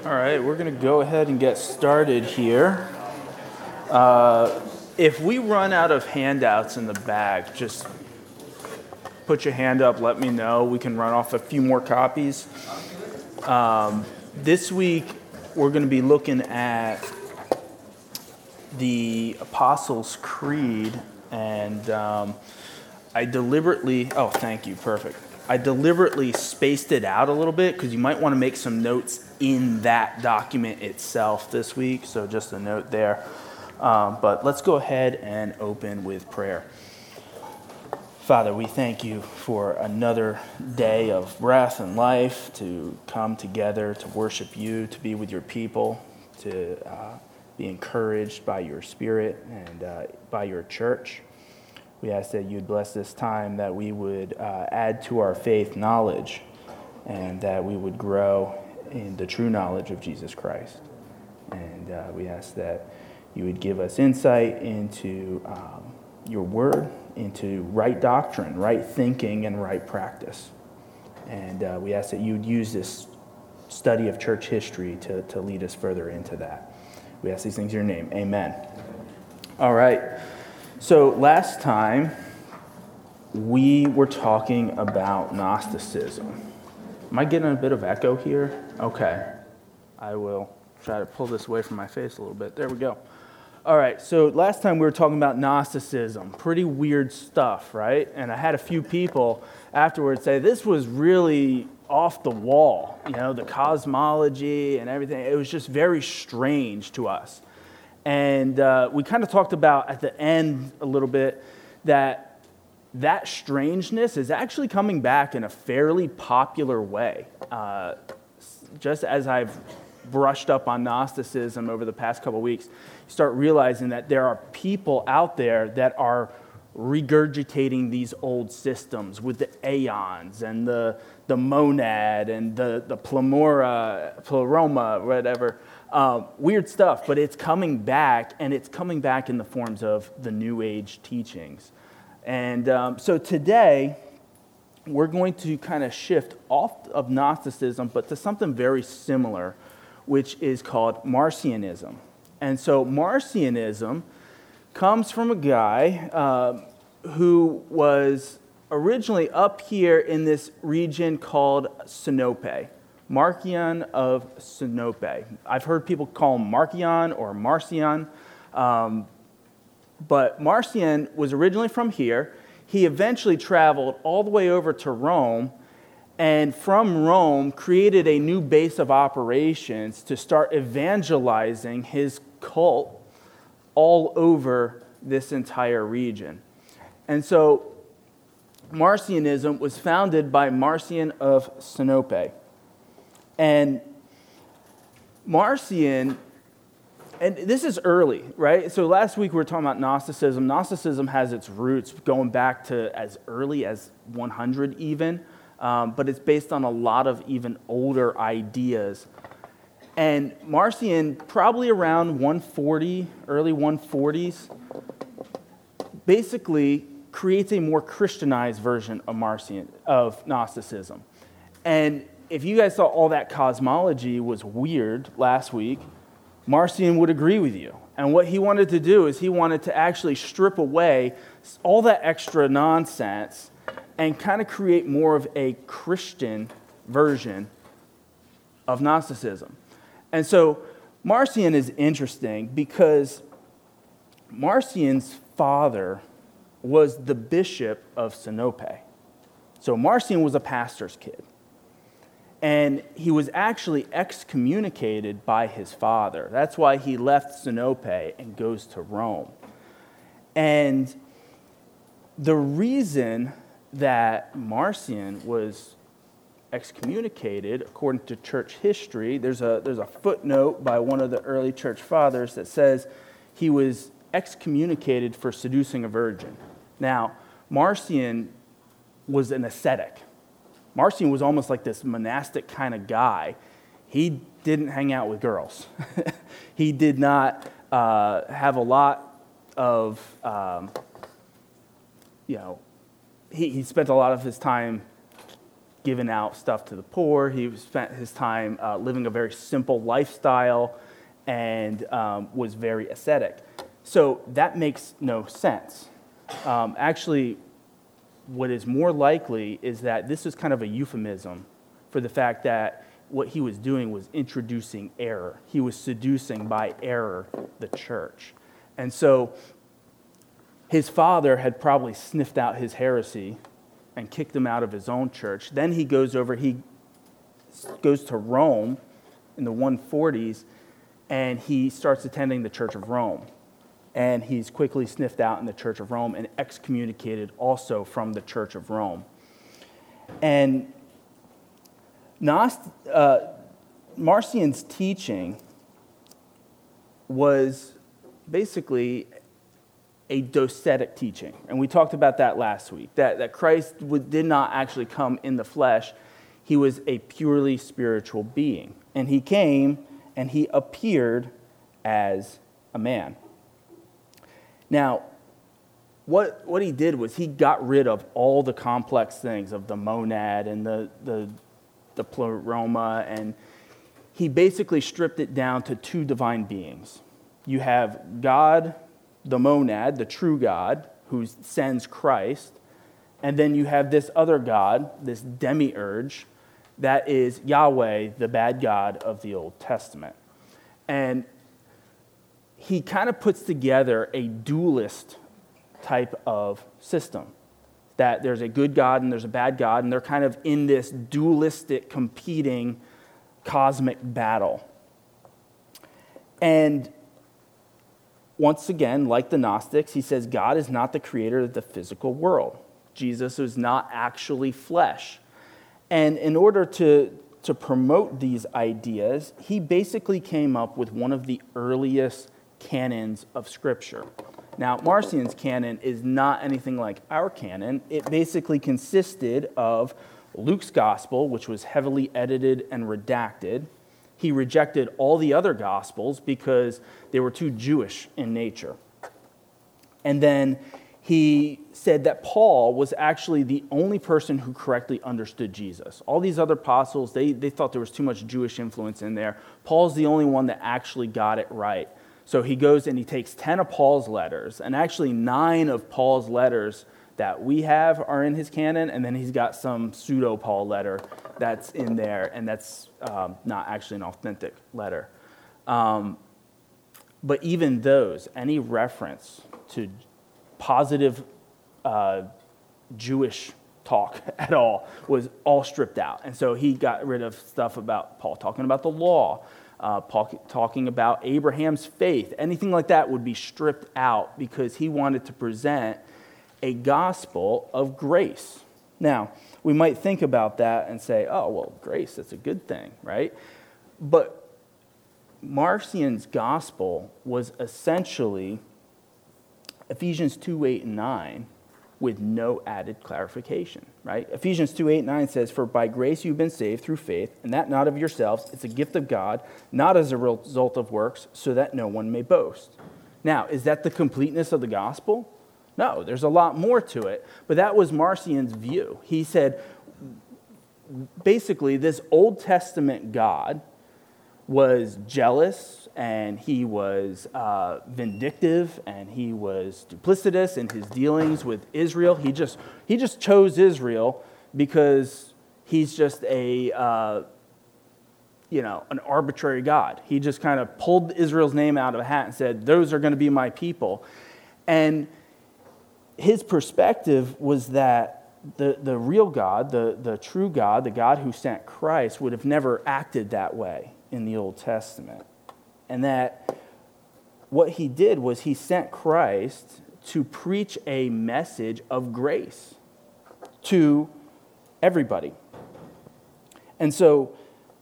All right, we're going to go ahead and get started here. If we run out of handouts in the bag, just put your hand up, let me know. We can run off a few more copies. This week, we're going to be looking at the Apostles' Creed, and I deliberately spaced it out a little bit because you might want to make some notes in that document itself this week, so just a note there. But let's go ahead and open with prayer. Father, we thank you for another day of breath and life to come together, to worship you, to be with your people, to be encouraged by your Spirit and by your church. We ask that you'd bless this time, that we would add to our faith knowledge, and that we would grow in the true knowledge of Jesus Christ. And we ask that you would give us insight into your word, into right doctrine, right thinking, and right practice. And we ask that you would use this study of church history to lead us further into that. We ask these things in your name. Amen. All right. So last time, we were talking about Gnosticism. Am I getting a bit of echo here? Okay. I will try to pull this away from my face a little bit. There we go. All right, so last time we were talking about Gnosticism. Pretty weird stuff, right? And I had a few people afterwards say this was really off the wall, the cosmology and everything. It was just very strange to us. And we kind of talked about at the end a little bit that strangeness is actually coming back in a fairly popular way. Just as I've brushed up on Gnosticism over the past couple of weeks, you start realizing that there are people out there that are regurgitating these old systems with the aeons and the monad and the pleroma, whatever. Weird stuff, but it's coming back, and it's coming back in the forms of the New Age teachings. And so today, we're going to kind of shift off of Gnosticism, but to something very similar, which is called Marcionism. And so Marcionism comes from a guy who was originally up here in this region called Sinope. Marcion of Sinope. I've heard people call him Marcion or Marcion, but Marcion was originally from here. He eventually traveled all the way over to Rome, and from Rome created a new base of operations to start evangelizing his cult all over this entire region. And so Marcionism was founded by Marcion of Sinope. And Marcion, and this is early, right? So last week we were talking about Gnosticism. Gnosticism has its roots going back to as early as 100 even, but it's based on a lot of even older ideas. And Marcion, probably around 140, early 140s, basically creates a more Christianized version of Gnosticism. And if you guys thought all that cosmology was weird last week, Marcion would agree with you. And what he wanted to do is he wanted to actually strip away all that extra nonsense and kind of create more of a Christian version of Gnosticism. And so Marcion is interesting because Marcion's father was the bishop of Sinope. So Marcion was a pastor's kid. And he was actually excommunicated by his father. That's why he left Sinope and goes to Rome. And the reason that Marcion was excommunicated, according to church history, there's a footnote by one of the early church fathers that says he was excommunicated for seducing a virgin. Now, Marcion was an ascetic. Marcion was almost like this monastic kind of guy. He didn't hang out with girls. He did not have a lot of, he spent a lot of his time given out stuff to the poor. He spent his time living a very simple lifestyle and was very ascetic. So that makes no sense. Actually, what is more likely is that this is kind of a euphemism for the fact that what he was doing was introducing error. He was seducing by error the church. And so his father had probably sniffed out his heresy and kicked him out of his own church. Then he goes to Rome in the 140s, and he starts attending the Church of Rome. And he's quickly sniffed out in the Church of Rome and excommunicated also from the Church of Rome. And Marcion's teaching was basically a docetic teaching. And we talked about that last week, that Christ did not actually come in the flesh. He was a purely spiritual being. And he came and he appeared as a man. Now, what he did was he got rid of all the complex things of the monad and the pleroma, and he basically stripped it down to two divine beings. You have God, the monad, the true God, who sends Christ, and then you have this other God, this demiurge, that is Yahweh, the bad God of the Old Testament. And he kind of puts together a dualist type of system, that there's a good God and there's a bad God, and they're kind of in this dualistic, competing cosmic battle. And once again, like the Gnostics, he says God is not the creator of the physical world. Jesus is not actually flesh. And in order to promote these ideas, he basically came up with one of the earliest canons of Scripture. Now, Marcion's canon is not anything like our canon. It basically consisted of Luke's gospel, which was heavily edited and redacted. He rejected all the other gospels because they were too Jewish in nature. And then he said that Paul was actually the only person who correctly understood Jesus. All these other apostles, they thought there was too much Jewish influence in there. Paul's the only one that actually got it right. So he goes and he takes 10 of Paul's letters, and actually 9 of Paul's letters that we have are in his canon, and then he's got some pseudo-Paul letter that's in there, and that's not actually an authentic letter. But even those, any reference to positive Jewish talk at all was all stripped out. And so he got rid of stuff about Paul talking about the law, Paul talking about Abraham's faith. Anything like that would be stripped out because he wanted to present a gospel of grace. Now, we might think about that and say, oh, well, grace, that's a good thing, right? But Marcion's gospel was essentially Ephesians 2, 8, and 9 with no added clarification, right? Ephesians 2, 8, and 9 says, "For by grace you've been saved through faith, and that not of yourselves, it's a gift of God, not as a result of works, so that no one may boast." Now, is that the completeness of the gospel? No, there's a lot more to it, but that was Marcion's view. He said, basically, this Old Testament God was jealous, and he was vindictive, and he was duplicitous in his dealings with Israel. He just chose Israel because he's just an arbitrary God. He just kind of pulled Israel's name out of a hat and said, "Those are going to be my people." And his perspective was that the real God, the true God, the God who sent Christ, would have never acted that way in the Old Testament. And that what he did was he sent Christ to preach a message of grace to everybody. And so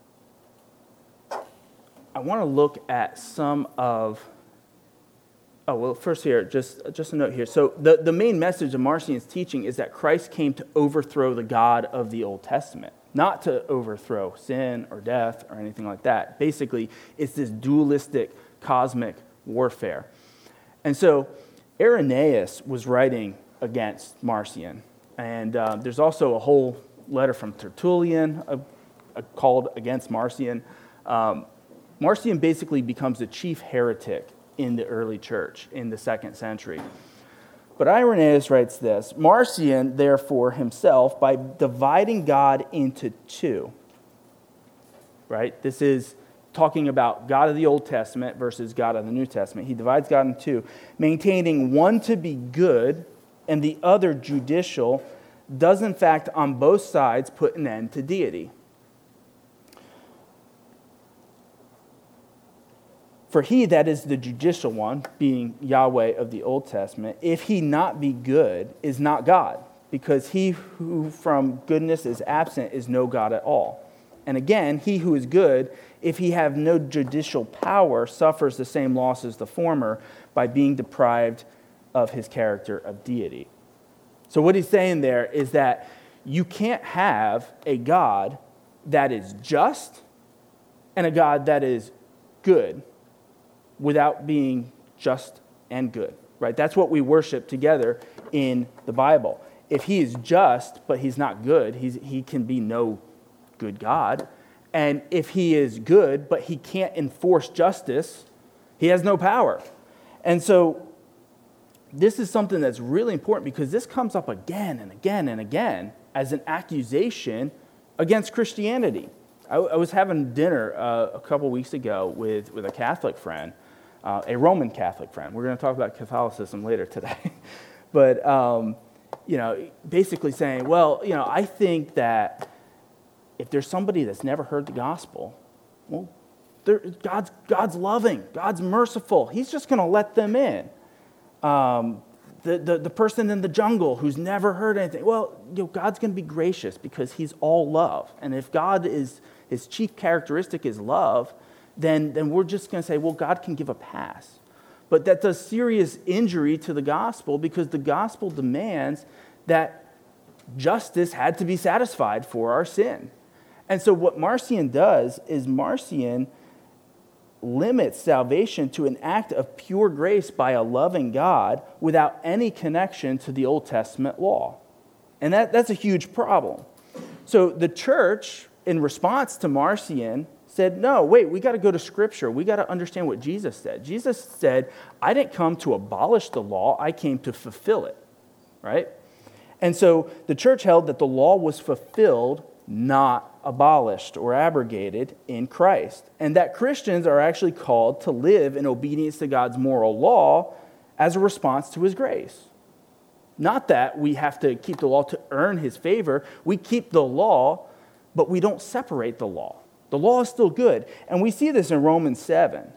I want to look at some of... Oh, well, first here, just a note here. So the main message of Marcion's teaching is that Christ came to overthrow the God of the Old Testament, not to overthrow sin or death or anything like that. Basically, it's this dualistic cosmic warfare. And so Irenaeus was writing against Marcion. And there's also a whole letter from Tertullian called against Marcion. Marcion basically becomes the chief heretic in the early church in the 2nd century. But Irenaeus writes this: Marcion, therefore, himself, by dividing God into two, right? This is talking about God of the Old Testament versus God of the New Testament. He divides God in two, maintaining one to be good and the other judicial, does in fact on both sides put an end to deity. For he that is the judicial one, being Yahweh of the Old Testament, if he not be good, is not God, because he who from goodness is absent is no God at all. And again, he who is good, if he have no judicial power, suffers the same loss as the former by being deprived of his character of deity. So what he's saying there is that you can't have a God that is just and a God that is good without being just and good, right? That's what we worship together in the Bible. If he is just, but he's not good, he can be no good God. And if he is good, but he can't enforce justice, he has no power. And so this is something that's really important because this comes up again and again and again as an accusation against Christianity. I was having dinner a couple weeks ago with a Catholic friend, a Roman Catholic friend. We're going to talk about Catholicism later today. But, basically saying, well, I think that if there's somebody that's never heard the gospel, well, God's loving, God's merciful. He's just going to let them in. The person in the jungle who's never heard anything, well, God's going to be gracious because he's all love. And if God is, his chief characteristic is love, then we're just going to say, well, God can give a pass. But that does serious injury to the gospel because the gospel demands that justice had to be satisfied for our sin. And so what Marcion does is Marcion limits salvation to an act of pure grace by a loving God without any connection to the Old Testament law. And that's a huge problem. So the church, in response to Marcion, said, no, wait, we got to go to Scripture. We got to understand what Jesus said. Jesus said, I didn't come to abolish the law. I came to fulfill it, right? And so the church held that the law was fulfilled, not abolished or abrogated in Christ, and that Christians are actually called to live in obedience to God's moral law as a response to his grace. Not that we have to keep the law to earn his favor. We keep the law, but we don't separate the law. The law is still good, and we see this in Romans 7.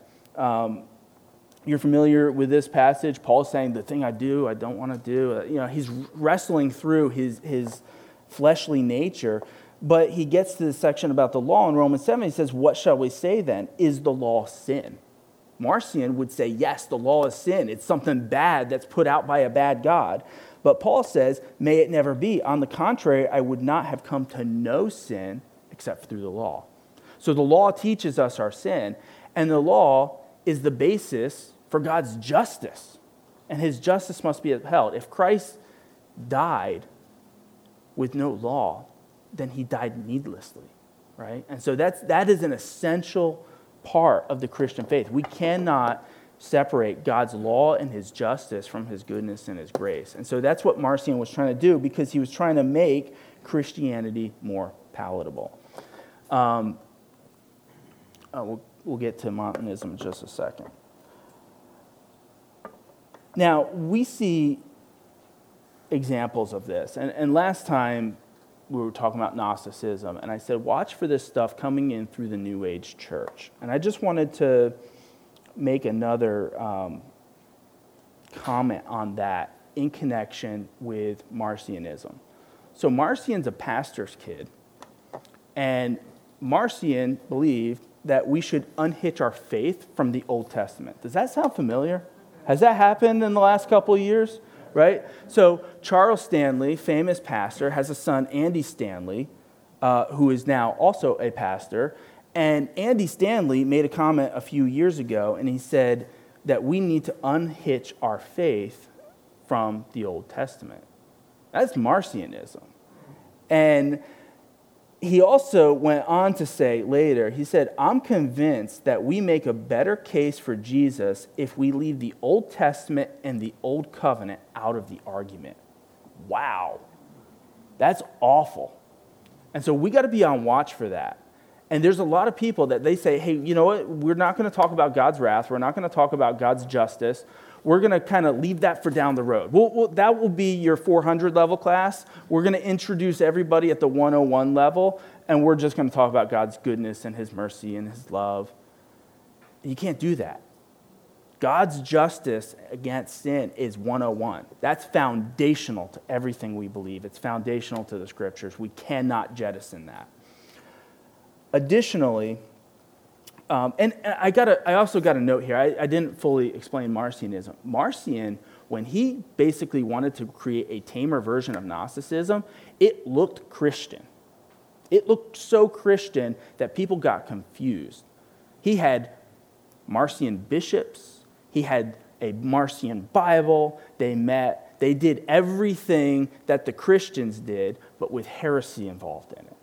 You're familiar with this passage. Paul's saying, the thing I do, I don't want to do. He's wrestling through his fleshly nature. But he gets to the section about the law in Romans 7. He says, what shall we say then? Is the law sin? Marcion would say, yes, the law is sin. It's something bad that's put out by a bad God. But Paul says, may it never be. On the contrary, I would not have come to know sin except through the law. So the law teaches us our sin, and the law is the basis for God's justice. And his justice must be upheld. If Christ died with no law, then he died needlessly, right? And so that is an essential part of the Christian faith. We cannot separate God's law and his justice from his goodness and his grace. And so that's what Marcion was trying to do because he was trying to make Christianity more palatable. We'll get to Montanism in just a second. Now, we see examples of this. And last time, we were talking about Gnosticism, and I said, watch for this stuff coming in through the New Age church. And I just wanted to make another comment on that in connection with Marcionism. So Marcion's a pastor's kid, and Marcion believed that we should unhitch our faith from the Old Testament. Does that sound familiar? Has that happened in the last couple of years? Right? So Charles Stanley, famous pastor, has a son, Andy Stanley, who is now also a pastor. And Andy Stanley made a comment a few years ago, and he said that we need to unhitch our faith from the Old Testament. That's Marcionism. And he also went on to say later, he said, I'm convinced that we make a better case for Jesus if we leave the Old Testament and the Old Covenant out of the argument. Wow. That's awful. And so we got to be on watch for that. And there's a lot of people that they say, hey, you know what? We're not going to talk about God's wrath. We're not going to talk about God's justice. We're going to kind of leave that for down the road. That will be your 400 level class. We're going to introduce everybody at the 101 level, and we're just going to talk about God's goodness and his mercy and his love. You can't do that. God's justice against sin is 101. That's foundational to everything we believe. It's foundational to the scriptures. We cannot jettison that. Additionally, and I also got a note here. I didn't fully explain Marcionism. Marcion, when he basically wanted to create a tamer version of Gnosticism, it looked Christian. It looked so Christian that people got confused. He had Marcion bishops. He had a Marcion Bible. They met. They did everything that the Christians did, but with heresy involved in it.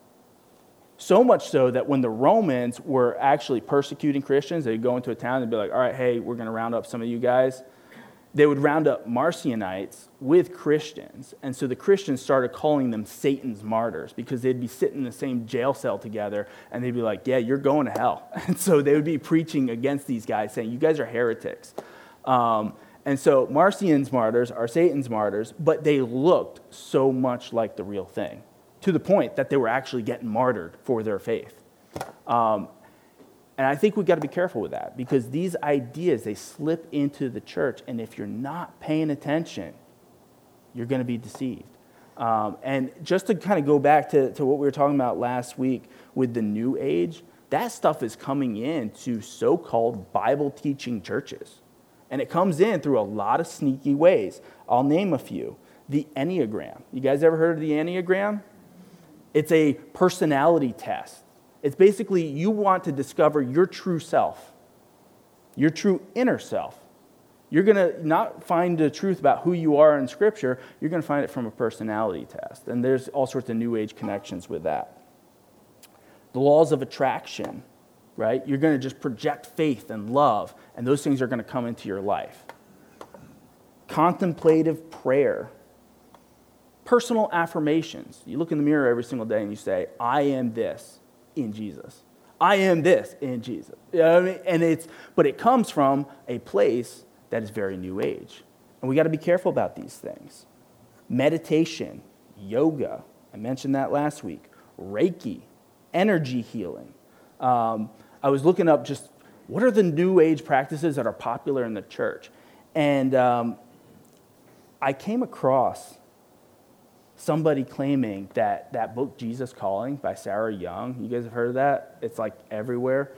So much so that when the Romans were actually persecuting Christians, they'd go into a town and be like, all right, hey, we're going to round up some of you guys. They would round up Marcionites with Christians. And so the Christians started calling them Satan's martyrs because they'd be sitting in the same jail cell together and they'd be like, yeah, you're going to hell. And so they would be preaching against these guys saying, you guys are heretics. And so Marcion's martyrs are Satan's martyrs, but they looked so much like the real thing, to the point that they were actually getting martyred for their faith. And I think we've got to be careful with that because these ideas, they slip into the church, and if you're not paying attention, you're going to be deceived. And just to kind of go back to what we were talking about last week with the New Age, that stuff is coming in to so-called Bible-teaching churches. And it comes in through a lot of sneaky ways. I'll name a few. The Enneagram. You guys ever heard of the Enneagram? It's a personality test. It's basically you want to discover your true self, your true inner self. You're going to not find the truth about who you are in Scripture. You're going to find it from a personality test. And there's all sorts of New Age connections with that. The laws of attraction, right? You're going to just project faith and love, and those things are going to come into your life. Contemplative prayer. Personal affirmations. You look in the mirror every single day and you say, I am this in Jesus. I am this in Jesus. You know what I mean? But it comes from a place that is very New Age. And we got to be careful about these things. Meditation, yoga, I mentioned that last week. Reiki, energy healing. I was looking up just what are the New Age practices that are popular in the church. And I came across somebody claiming that book, Jesus Calling, by Sarah Young. You guys have heard of that? It's like everywhere.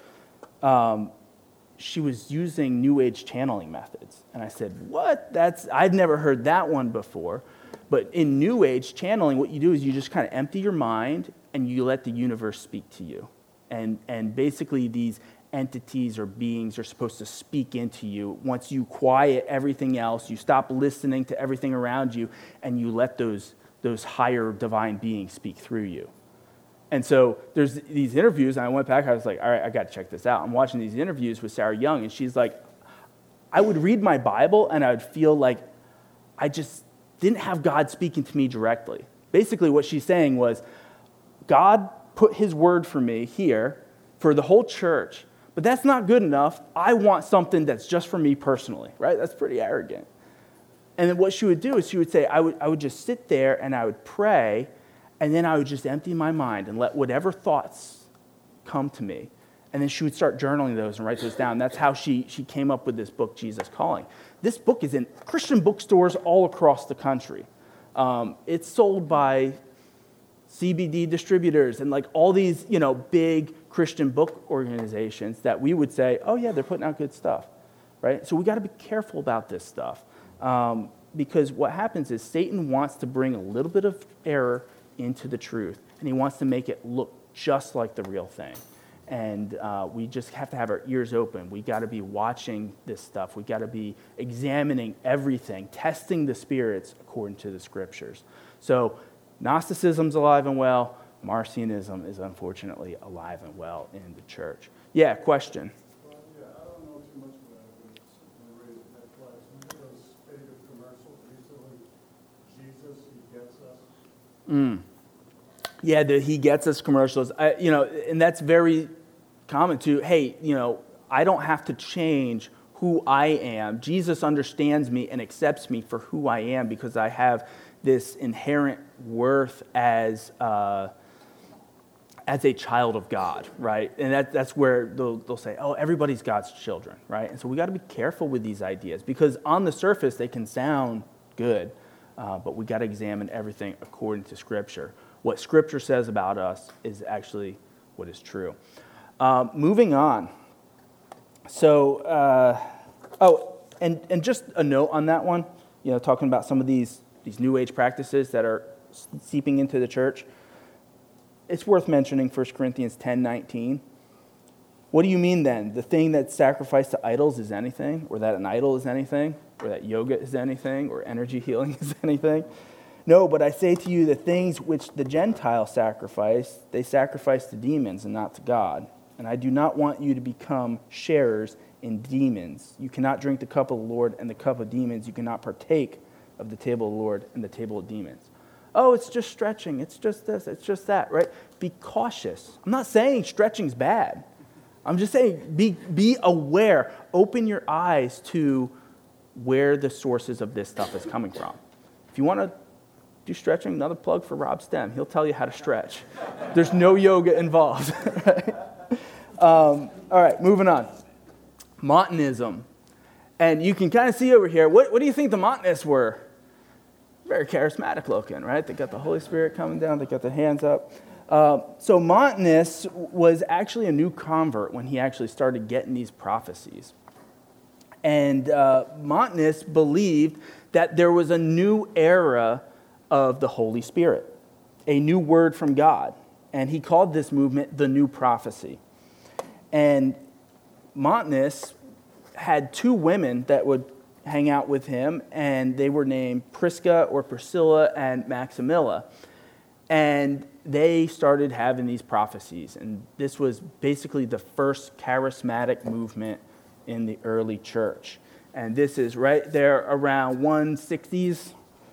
She was using New Age channeling methods. And I said, what? I've never heard that one before. But in New Age channeling, what you do is you just kind of empty your mind and you let the universe speak to you. And basically these entities or beings are supposed to speak into you. Once you quiet everything else, you stop listening to everything around you, and you let those higher divine beings speak through you. And so there's these interviews, and I went back, I was like, all right, I got to check this out. I'm watching these interviews with Sarah Young, and she's like, I would read my Bible, and I would feel like I just didn't have God speaking to me directly. Basically what she's saying was, God put his word for me here for the whole church, but that's not good enough. I want something that's just for me personally, right? That's pretty arrogant. And then what she would do is she would say, I would just sit there and I would pray, and then I would just empty my mind and let whatever thoughts come to me. And then she would start journaling those and write those down. That's how she came up with this book, Jesus Calling. This book is in Christian bookstores all across the country. It's sold by CBD distributors and like all these, big Christian book organizations that we would say, oh yeah, they're putting out good stuff, right? So we got to be careful about this stuff. Because what happens is Satan wants to bring a little bit of error into the truth, and he wants to make it look just like the real thing. And we just have to have our ears open. We got to be watching this stuff. We got to be examining everything, testing the spirits according to the scriptures. So Gnosticism's alive and well. Marcionism is unfortunately alive and well in the church. Yeah, question. Well, yeah, I don't know too much about it, but it's raised that class. Remember those favorite commercials recently? Jesus, he gets us. Yeah, the He Gets Us commercials. And that's very common too. Hey, I don't have to change who I am. Jesus understands me and accepts me for who I am because I have this inherent worth as a child of God, right? And that's where they'll say, oh, everybody's God's children, right? And so we got to be careful with these ideas because on the surface they can sound good, but we got to examine everything according to Scripture. What Scripture says about us is actually what is true. Moving on. So, and just a note on that one, talking about some of these New Age practices that are seeping into the church. It's worth mentioning 1 Corinthians 10:19. What do you mean then? The thing that's sacrificed to idols is anything? Or that an idol is anything? Or that yoga is anything? Or energy healing is anything? No, but I say to you, the things which the Gentiles sacrifice, they sacrifice to demons and not to God. And I do not want you to become sharers in demons. You cannot drink the cup of the Lord and the cup of demons. You cannot partake of the table of the Lord and the table of demons. Oh, it's just stretching. It's just this. It's just that, right? Be cautious. I'm not saying stretching's bad. I'm just saying be aware. Open your eyes to where the sources of this stuff is coming from. If you want to do stretching, another plug for Rob Stem. He'll tell you how to stretch. There's no yoga involved. Right? All right, moving on. Montanism. And you can kind of see over here, what do you think the Montanists were? Very charismatic looking, right? They got the Holy Spirit coming down. They got the hands up. So Montanus was actually a new convert when he actually started getting these prophecies. And Montanus believed that there was a new era of the Holy Spirit, a new word from God. And he called this movement the New Prophecy. And Montanus had two women that would hang out with him, and they were named Prisca or Priscilla and Maximilla. And they started having these prophecies. And this was basically the first charismatic movement in the early church. And this is right there around 160s.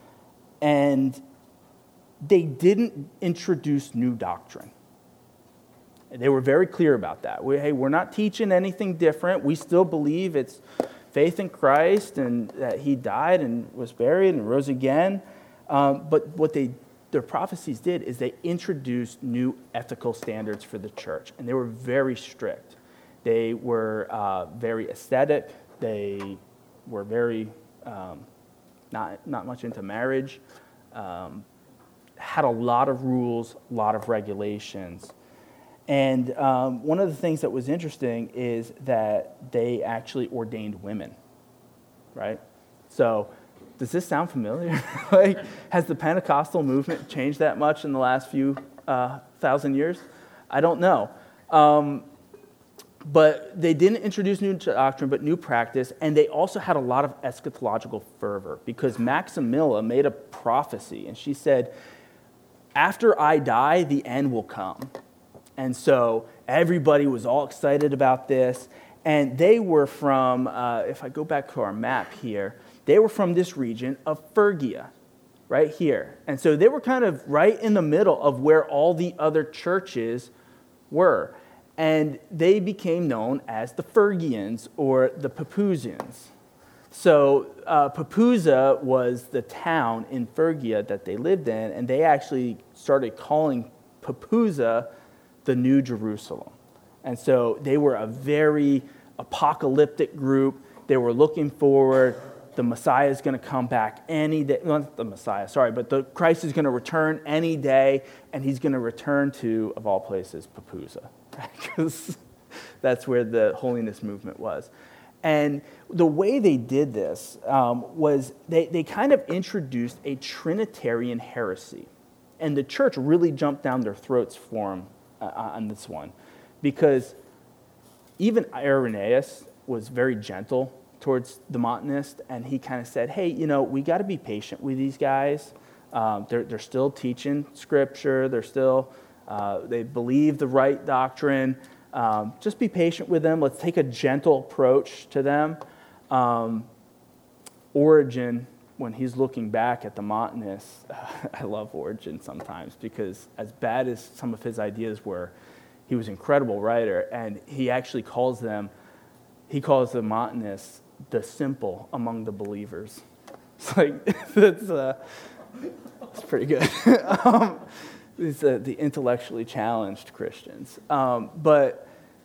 And they didn't introduce new doctrine. They were very clear about that. We're not teaching anything different. We still believe it's faith in Christ and that he died and was buried and rose again. But what their prophecies did is they introduced new ethical standards for the church. And they were very strict. They were very aesthetic. They were very not much into marriage. Had a lot of rules, a lot of regulations. And one of the things that was interesting is that they actually ordained women, right? So does this sound familiar? Has the Pentecostal movement changed that much in the last few thousand years? I don't know. But they didn't introduce new doctrine, but new practice, and they also had a lot of eschatological fervor because Maximilla made a prophecy, and she said, after I die, the end will come. And so everybody was all excited about this. And they were from, if I go back to our map here, they were from this region of Phrygia, right here. And so they were kind of right in the middle of where all the other churches were. And they became known as the Phrygians or the Papuzians. So Papuza was the town in Phrygia that they lived in, and they actually started calling Papuza the New Jerusalem. And so they were a very apocalyptic group. They were looking forward. The Messiah is going to come back any day. Well, not the Messiah, sorry, but the Christ is going to return any day, and he's going to return to, of all places, Papuza, because that's where the holiness movement was. And the way they did this was they kind of introduced a Trinitarian heresy. And the church really jumped down their throats for them on this one. Because even Irenaeus was very gentle towards the Montanists, and he kind of said, hey, we got to be patient with these guys. They're still teaching Scripture. They're still They believe the right doctrine. Just be patient with them. Let's take a gentle approach to them. Origen, when he's looking back at the Montanists, I love Origen sometimes because as bad as some of his ideas were, he was an incredible writer, and he actually calls the Montanists the simple among the believers. It's like, that's pretty good. It's the intellectually challenged Christians. But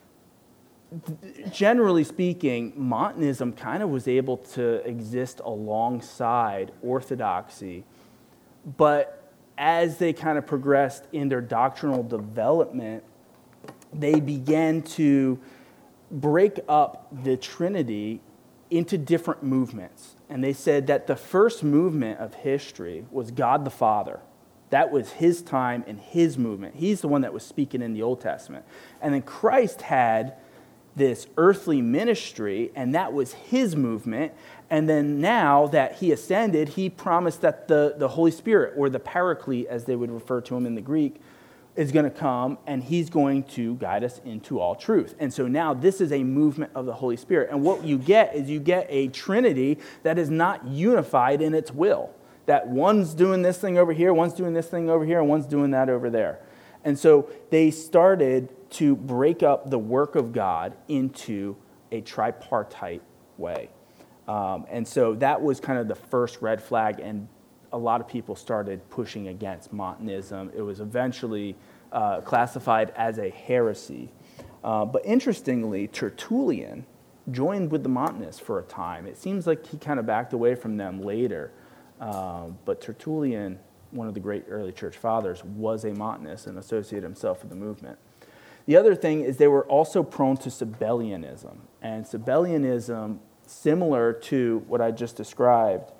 generally speaking, Montanism kind of was able to exist alongside Orthodoxy. But as they kind of progressed in their doctrinal development, they began to break up the Trinity into different movements. And they said that the first movement of history was God the Father. That was his time and his movement. He's the one that was speaking in the Old Testament. And then Christ had this earthly ministry, and that was his movement. And then now that he ascended, he promised that the Holy Spirit, or the Paraclete, as they would refer to him in the Greek, is going to come, and he's going to guide us into all truth. And so now this is a movement of the Holy Spirit. And what you get is you get a Trinity that is not unified in its will. That one's doing this thing over here, one's doing this thing over here, and one's doing that over there. And so they started to break up the work of God into a tripartite way. And so that was kind of the first red flag, and a lot of people started pushing against Montanism. It was eventually classified as a heresy. But interestingly, Tertullian joined with the Montanists for a time. It seems like he kind of backed away from them later. But Tertullian, one of the great early church fathers, was a Montanist and associated himself with the movement. The other thing is they were also prone to Sabellianism. And Sabellianism, similar to what I just described,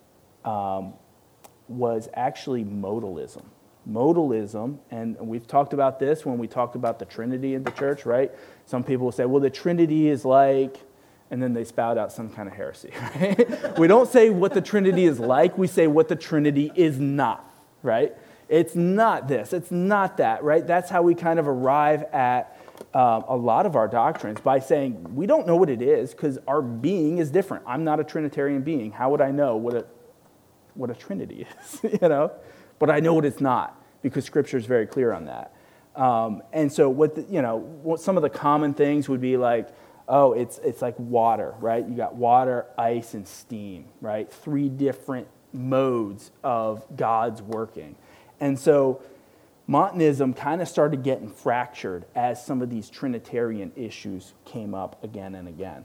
was actually modalism. Modalism, and we've talked about this when we talked about the Trinity in the church, right? Some people will say, well, the Trinity is like, and then they spout out some kind of heresy, right? We don't say what the Trinity is like, we say what the Trinity is not, right? It's not this, it's not that, right? That's how we kind of arrive at a lot of our doctrines, by saying we don't know what it is because our being is different. I'm not a Trinitarian being. How would I know what a Trinity is, But I know what it's not because Scripture is very clear on that. And so what some of the common things would be like, oh, it's like water, right? You got water, ice, and steam, right? 3 different modes of God's working. And so Montanism kind of started getting fractured as some of these Trinitarian issues came up again and again.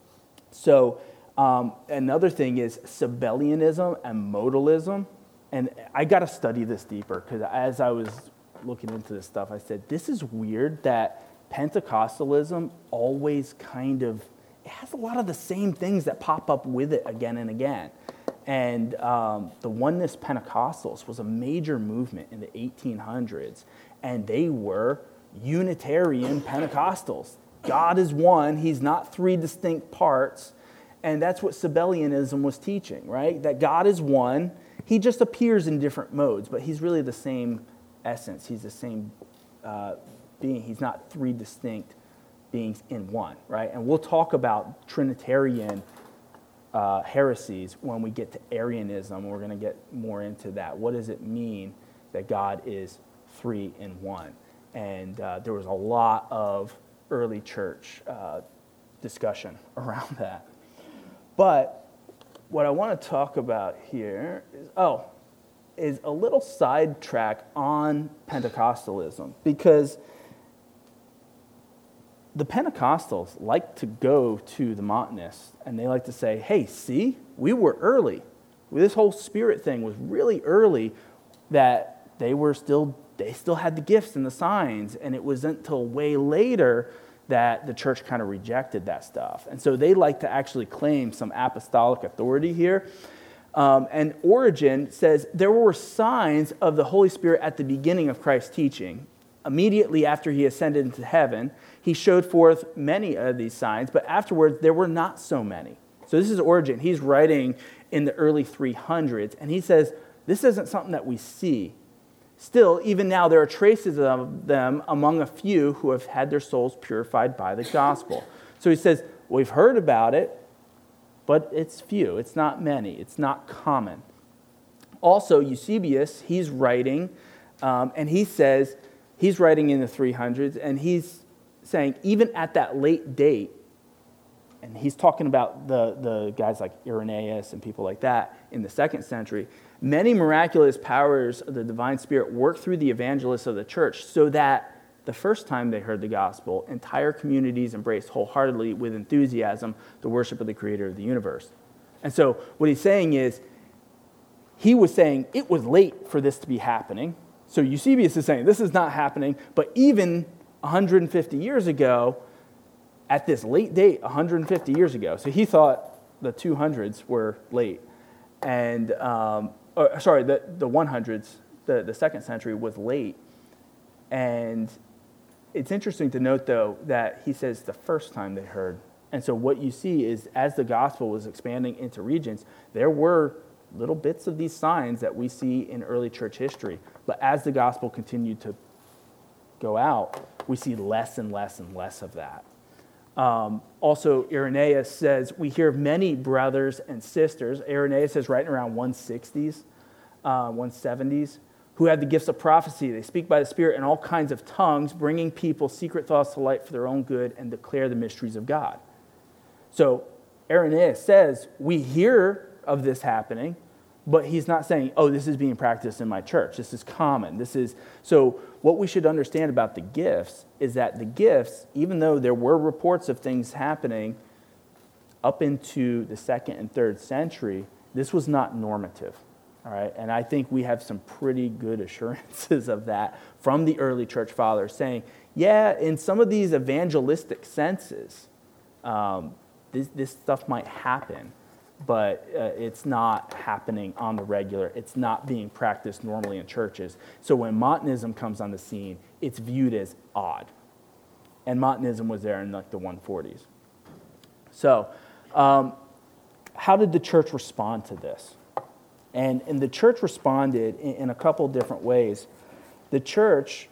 So another thing is Sabellianism and modalism. And I got to study this deeper because as I was looking into this stuff, I said, this is weird that Pentecostalism always kind of, it has a lot of the same things that pop up with it again and again. And the Oneness Pentecostals was a major movement in the 1800s, and they were Unitarian Pentecostals. God is one, he's not 3 distinct parts, and that's what Sabellianism was teaching, right? That God is one, he just appears in different modes, but he's really the same essence, he's the same being, he's not 3 distinct beings in one, right? And we'll talk about Trinitarian heresies when we get to Arianism. We're going to get more into that. What does it mean that God is 3 in 1? And there was a lot of early church discussion around that. But what I want to talk about here is a little sidetrack on Pentecostalism, because the Pentecostals like to go to the Montanists and they like to say, hey, see, we were early. This whole spirit thing was really early, that they still had the gifts and the signs, and it wasn't until way later that the church kind of rejected that stuff. And so they like to actually claim some apostolic authority here. And Origen says there were signs of the Holy Spirit at the beginning of Christ's teaching. Immediately after he ascended into heaven, he showed forth many of these signs, but afterwards there were not so many. So this is Origen. He's writing in the early 300s, and he says, this isn't something that we see. Still, even now, there are traces of them among a few who have had their souls purified by the gospel. So he says, we've heard about it, but it's few. It's not many. It's not common. Also, Eusebius, he's writing, and he says, he's writing in the 300s, and he's saying, even at that late date, and he's talking about the guys like Irenaeus and people like that in the 2nd century, many miraculous powers of the divine spirit worked through the evangelists of the church so that the first time they heard the gospel, entire communities embraced wholeheartedly with enthusiasm the worship of the creator of the universe. And so what he's saying is, he was saying it was late for this to be happening. So Eusebius is saying this is not happening, but even 150 years ago, at this late date, 150 years ago, so he thought the 200s were late. And, the 100s, the 2nd century was late. And it's interesting to note, though, that he says the first time they heard. And so what you see is as the gospel was expanding into regions, there were little bits of these signs that we see in early church history. But as the gospel continued to go out, we see less and less and less of that. Also, Irenaeus says, we hear of many brothers and sisters. Irenaeus is writing around 160s, 170s, who have the gifts of prophecy. They speak by the Spirit in all kinds of tongues, bringing people secret thoughts to light for their own good and declare the mysteries of God. So Irenaeus says, we hear of this happening, but he's not saying, oh, this is being practiced in my church. This is common. So what we should understand about the gifts is that the gifts, even though there were reports of things happening up into the 2nd and 3rd century, this was not normative. All right, and I think we have some pretty good assurances of that from the early church fathers saying, yeah, in some of these evangelistic senses, this stuff might happen, but it's not happening on the regular. It's not being practiced normally in churches. So when Montanism comes on the scene, it's viewed as odd. And Montanism was there in like the 140s. So how did the church respond to this? And the church responded in a couple different ways. The church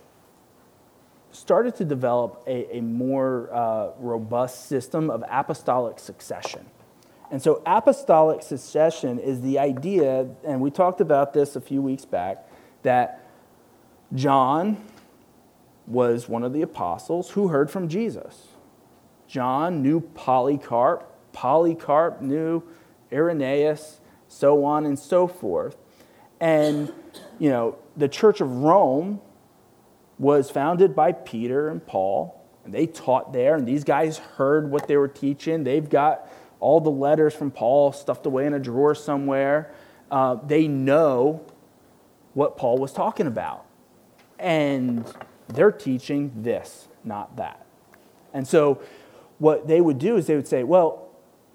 started to develop a more robust system of apostolic succession. And so apostolic succession is the idea, and we talked about this a few weeks back, that John was one of the apostles who heard from Jesus. John knew Polycarp. Polycarp knew Irenaeus, so on and so forth. And, the Church of Rome was founded by Peter and Paul, and they taught there, and these guys heard what they were teaching. They've got all the letters from Paul stuffed away in a drawer somewhere. They know what Paul was talking about. And they're teaching this, not that. And so what they would do is they would say, well,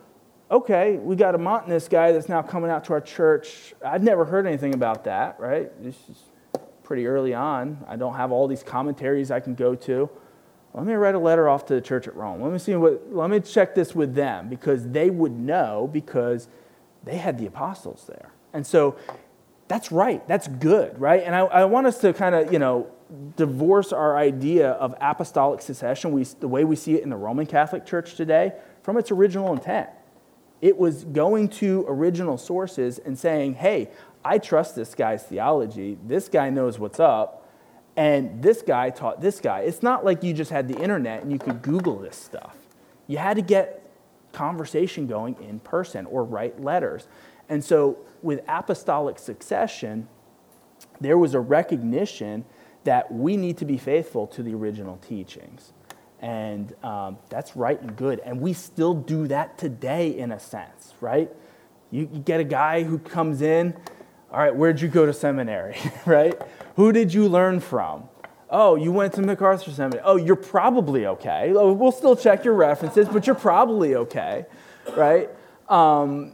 okay, we got a Montanist guy that's now coming out to our church. I've never heard anything about that, right? This is pretty early on. I don't have all these commentaries I can go to. Let me write a letter off to the church at Rome. Let me check this with them, because they would know, because they had the apostles there. And so that's right. That's good, right? And I want us to kind of, divorce our idea of apostolic succession, the way we see it in the Roman Catholic Church today, from its original intent. It was going to original sources and saying, hey, I trust this guy's theology. This guy knows what's up. And this guy taught this guy. It's not like you just had the internet and you could Google this stuff. You had to get conversation going in person or write letters. And so with apostolic succession, there was a recognition that we need to be faithful to the original teachings. And that's right and good. And we still do that today in a sense, right? You get a guy who comes in, all right, where'd you go to seminary, right? Who did you learn from? Oh, you went to MacArthur Seminary. Oh, you're probably okay. We'll still check your references, but you're probably okay, right?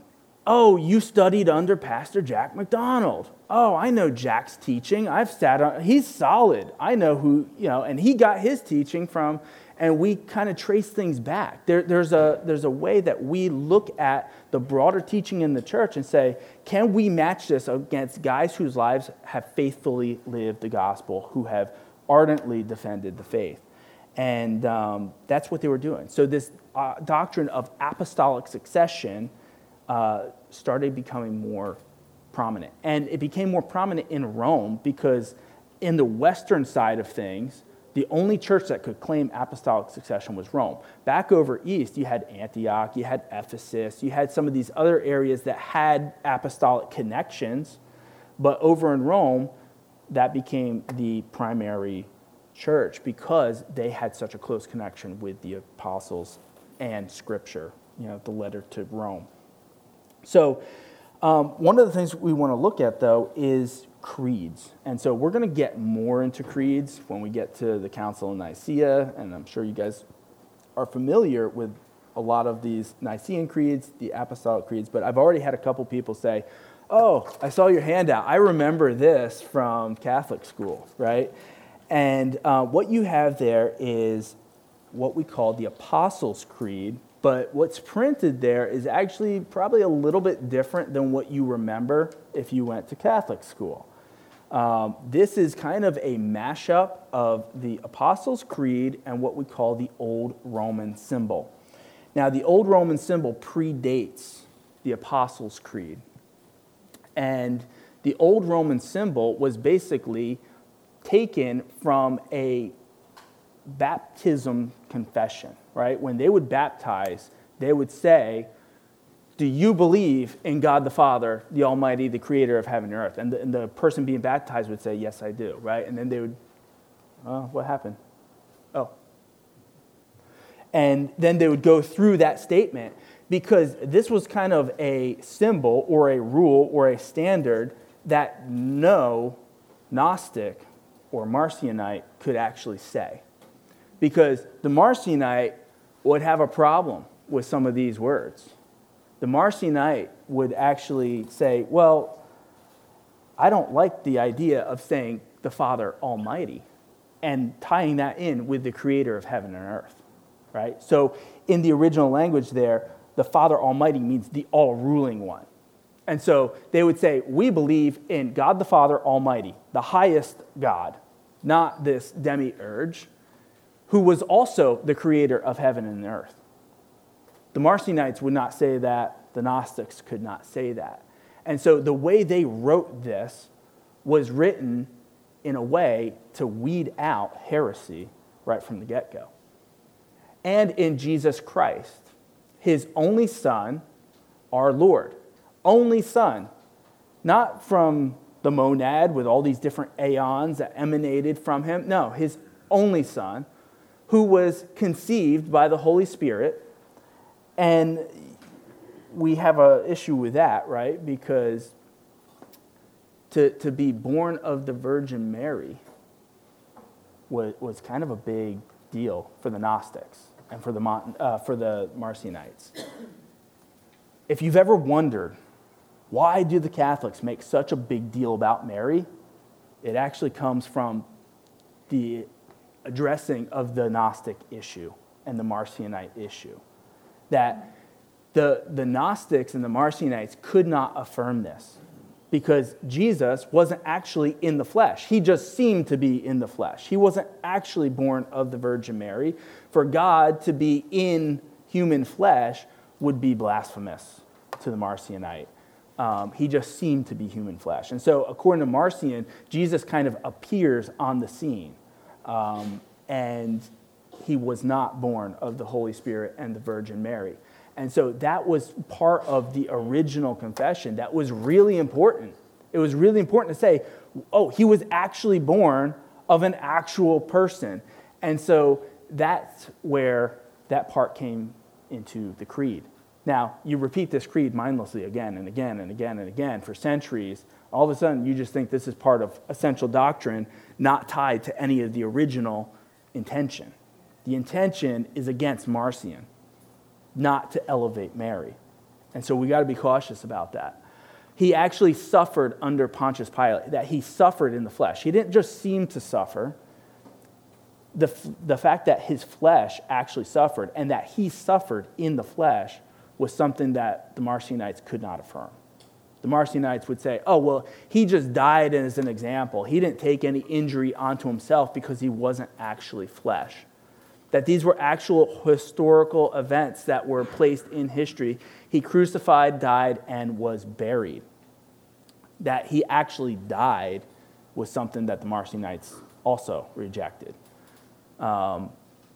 Oh, you studied under Pastor Jack McDonald. Oh, I know Jack's teaching. I've sat on, he's solid. I know who, and he got his teaching from, and we kind of trace things back. There's a way that we look at the broader teaching in the church and say, can we match this against guys whose lives have faithfully lived the gospel, who have ardently defended the faith? And that's what they were doing. So this doctrine of apostolic succession started becoming more prominent. And it became more prominent in Rome because in the western side of things, the only church that could claim apostolic succession was Rome. Back over east, you had Antioch, you had Ephesus, you had some of these other areas that had apostolic connections, but over in Rome, that became the primary church because they had such a close connection with the apostles and Scripture, the letter to Rome. So one of the things we want to look at, though, is creeds. And so we're going to get more into creeds when we get to the Council of Nicaea, and I'm sure you guys are familiar with a lot of these Nicene creeds, the apostolic creeds, but I've already had a couple people say, oh, I saw your handout. I remember this from Catholic school, right? And what you have there is what we call the Apostles' Creed, but what's printed there is actually probably a little bit different than what you remember if you went to Catholic school. This is kind of a mashup of the Apostles' Creed and what we call the Old Roman symbol. Now, the Old Roman symbol predates the Apostles' Creed. And the Old Roman symbol was basically taken from a baptism confession, right? When they would baptize, they would say, do you believe in God the Father, the Almighty, the creator of heaven and earth? And the person being baptized would say, yes, I do, right? And then they would, what happened? Oh. And then they would go through that statement because this was kind of a symbol or a rule or a standard that no Gnostic or Marcionite could actually say. Because the Marcionite would have a problem with some of these words. The Marcionite would actually say, well, I don't like the idea of saying the Father Almighty and tying that in with the creator of heaven and earth, right? So in the original language there, the Father Almighty means the all-ruling one. And so they would say, we believe in God the Father Almighty, the highest God, not this demiurge, who was also the creator of heaven and earth. The Marcionites would not say that. The Gnostics could not say that. And so the way they wrote this was written in a way to weed out heresy right from the get-go. And in Jesus Christ, his only Son, our Lord, only Son, not from the monad with all these different aeons that emanated from him. No, his only Son, who was conceived by the Holy Spirit. And we have an issue with that, right? Because to be born of the Virgin Mary was kind of a big deal for the Gnostics and for the Marcionites. If you've ever wondered, why do the Catholics make such a big deal about Mary? It actually comes from the addressing of the Gnostic issue and the Marcionite issue. That the Gnostics and the Marcionites could not affirm this because Jesus wasn't actually in the flesh. He just seemed to be in the flesh. He wasn't actually born of the Virgin Mary. For God to be in human flesh would be blasphemous to the Marcionite. He just seemed to be human flesh. And so according to Marcion, Jesus kind of appears on the scene. And he was not born of the Holy Spirit and the Virgin Mary. And so that was part of the original confession that was really important. It was really important to say, oh, he was actually born of an actual person. And so that's where that part came into the creed. Now, you repeat this creed mindlessly again and again and again and again for centuries. All of a sudden, you just think this is part of essential doctrine, not tied to any of the original intention. The intention is against Marcion, not to elevate Mary. And so we got to be cautious about that. He actually suffered under Pontius Pilate, that he suffered in the flesh. He didn't just seem to suffer. The fact that his flesh actually suffered and that he suffered in the flesh was something that the Marcionites could not affirm. The Marcionites would say, oh, well, he just died as an example. He didn't take any injury onto himself because he wasn't actually flesh. That these were actual historical events that were placed in history. He crucified, died, and was buried. That he actually died was something that the Marcionites also rejected. I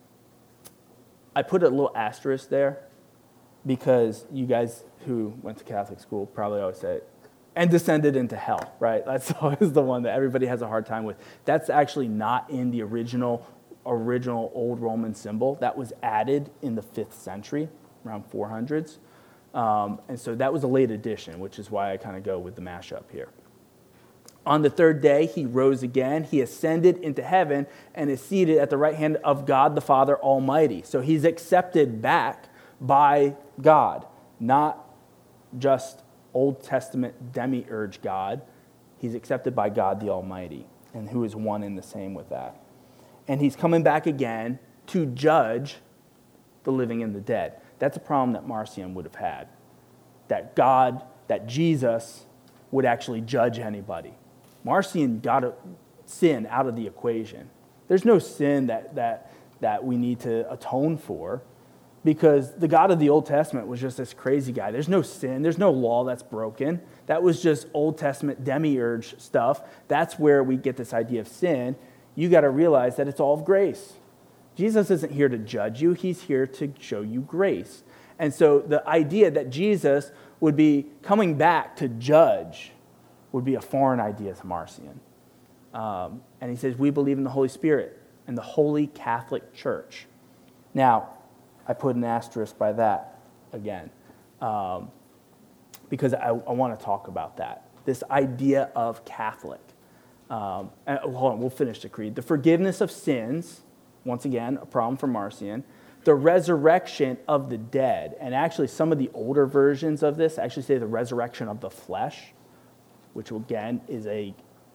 put a little asterisk there because you guys who went to Catholic school probably always say, and descended into hell, right? That's always the one that everybody has a hard time with. That's actually not in the original Old Roman symbol. That was added in the 5th century, around 400s. And so that was a late addition, which is why I kind of go with the mashup here. On the 3rd day, he rose again. He ascended into heaven and is seated at the right hand of God the Father Almighty. So he's accepted back by God, not just Old Testament demiurge God. He's accepted by God the Almighty, and who is one and the same with that. And he's coming back again to judge the living and the dead. That's a problem that Marcion would have had, that Jesus would actually judge anybody. Marcion got sin out of the equation. There's no sin that we need to atone for because the God of the Old Testament was just this crazy guy. There's no sin. There's no law that's broken. That was just Old Testament demiurge stuff. That's where we get this idea of sin. You got to realize that it's all of grace. Jesus isn't here to judge you. He's here to show you grace. And so the idea that Jesus would be coming back to judge would be a foreign idea to Marcion. And he says, we believe in the Holy Spirit and the Holy Catholic Church. Now, I put an asterisk by that again, because I want to talk about that. This idea of Catholic. And hold on, we'll finish the creed. The forgiveness of sins, once again, a problem for Marcion. The resurrection of the dead. And actually, some of the older versions of this actually say the resurrection of the flesh, which again is a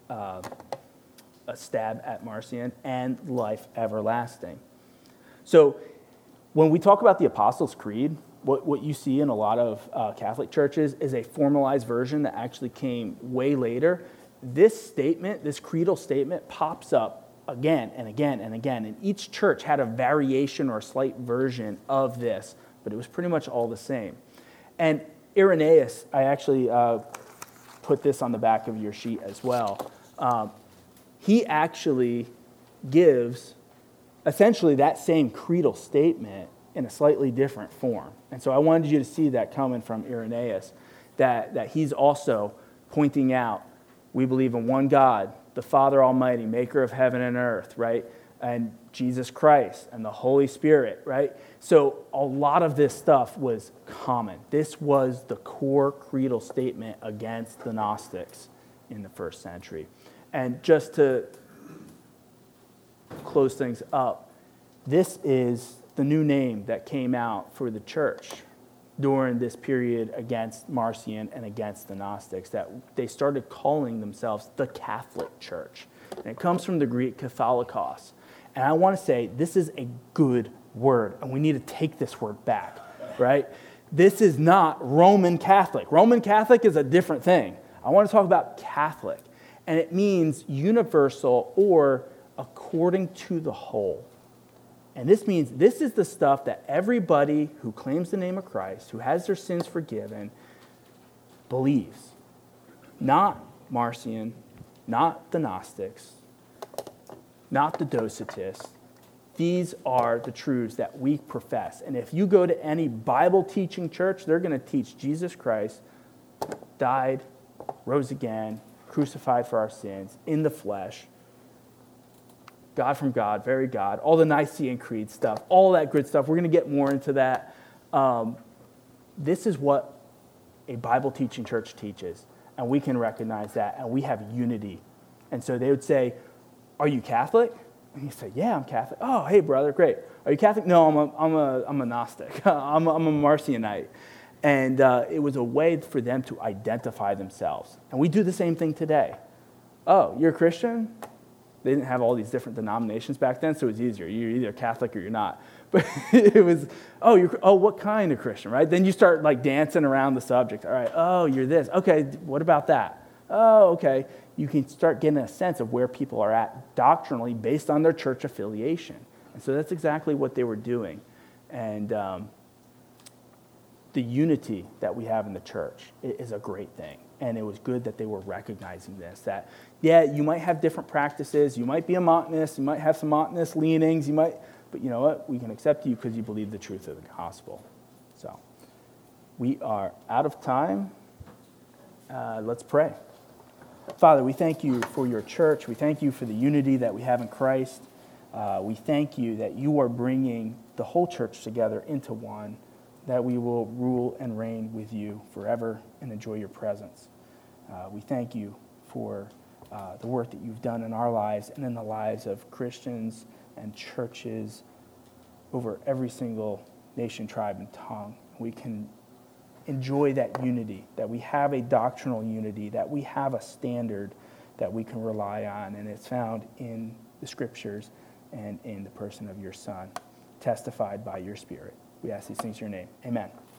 stab at Marcion, and life everlasting. So when we talk about the Apostles' Creed, what you see in a lot of Catholic churches is a formalized version that actually came way later. This statement, this creedal statement, pops up again and again and again. And each church had a variation or a slight version of this, but it was pretty much all the same. And Irenaeus, I actually put this on the back of your sheet as well. He actually gives essentially that same creedal statement in a slightly different form. And so I wanted you to see that coming from Irenaeus, that he's also pointing out, we believe in one God, the Father Almighty, maker of heaven and earth, right? And Jesus Christ and the Holy Spirit, right? So a lot of this stuff was common. This was the core creedal statement against the Gnostics in the 1st century. And just to close things up, this is the new name that came out for the church during this period against Marcion and against the Gnostics, that they started calling themselves the Catholic Church. And it comes from the Greek katholikos. And I want to say this is a good word, and we need to take this word back, right? This is not Roman Catholic. Roman Catholic is a different thing. I want to talk about Catholic, and it means universal or according to the whole. And this means this is the stuff that everybody who claims the name of Christ, who has their sins forgiven, believes. Not Marcion, not the Gnostics, not the Docetists. These are the truths that we profess. And if you go to any Bible-teaching church, they're going to teach Jesus Christ died, rose again, crucified for our sins, in the flesh, God from God, very God, all the Nicene Creed stuff, all that good stuff. We're going to get more into that. This is what a Bible-teaching church teaches, and we can recognize that, and we have unity. And so they would say, are you Catholic? And you say, yeah, I'm Catholic. Oh, hey, brother, great. Are you Catholic? No, I'm a Gnostic. I'm a Marcionite. And it was a way for them to identify themselves. And we do the same thing today. Oh, you're a Christian? They didn't have all these different denominations back then, so it was easier. You're either Catholic or you're not. But it was, what kind of Christian, right? Then you start like dancing around the subject. All right, oh, you're this. Okay, what about that? Oh, okay. You can start getting a sense of where people are at doctrinally based on their church affiliation. And so that's exactly what they were doing. And the unity that we have in the church is a great thing. And it was good that they were recognizing this, that, yeah, you might have different practices. You might be a Montanist. You might have some Montanist leanings. But you know what? We can accept you because you believe the truth of the gospel. So we are out of time. Let's pray. Father, we thank you for your church. We thank you for the unity that we have in Christ. We thank you that you are bringing the whole church together into one, that we will rule and reign with you forever and enjoy your presence. We thank you for the work that you've done in our lives and in the lives of Christians and churches over every single nation, tribe, and tongue. We can enjoy that unity, that we have a doctrinal unity, that we have a standard that we can rely on, and it's found in the Scriptures and in the person of your Son, testified by your Spirit. We ask these things in your name. Amen.